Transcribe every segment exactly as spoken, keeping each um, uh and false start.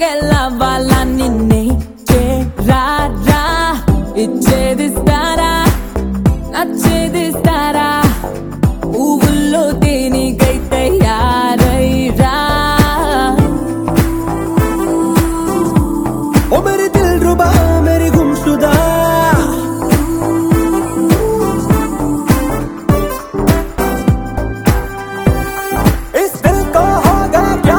లాంగెళ్ళవాళ్ళ నిన్నే చేరారా ఇచ్చేదిస్తారా నచ్చేదిస్తారా ఊళ్ళో దేనికై తయారైరా ओ मेरे दिल रुबा मेरी गुमशुदा इस दिल को होगा क्या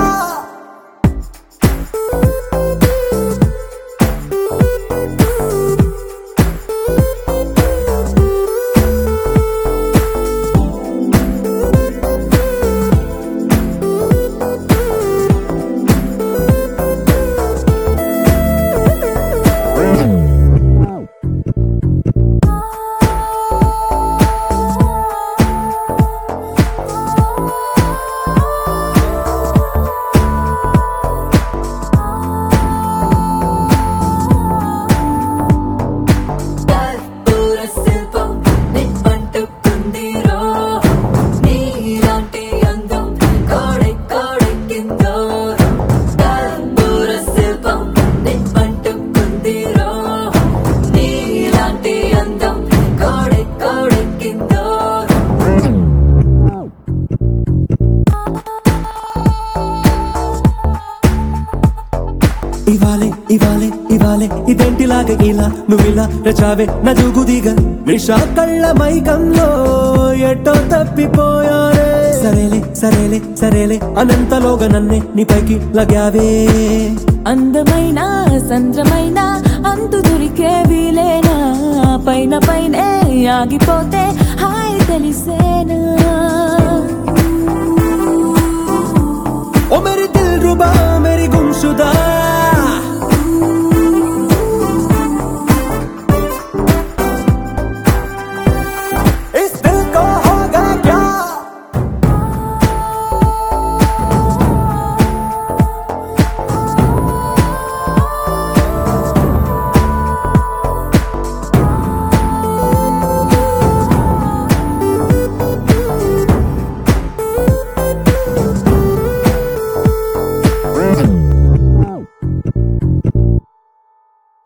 ఇవాలే ఇవాలే ఇవాలే ఇదేంటిలాగా ఇలా నువ్విలా రచావే నా జుగుదిగా నిషా కళ్ళ మైకంలో ఎటో తప్పిపోయారే సరేలే సరేలే సరేలే అనంతలోగా నన్నే నీ పైకి లగావే అందమైన సంద్రమైన అంతు దొరికే వీలేనా పైన పైనే ఆగిపోతే హాయ్ తెలిసేనా ఓ మేరీ దిల్ రుబా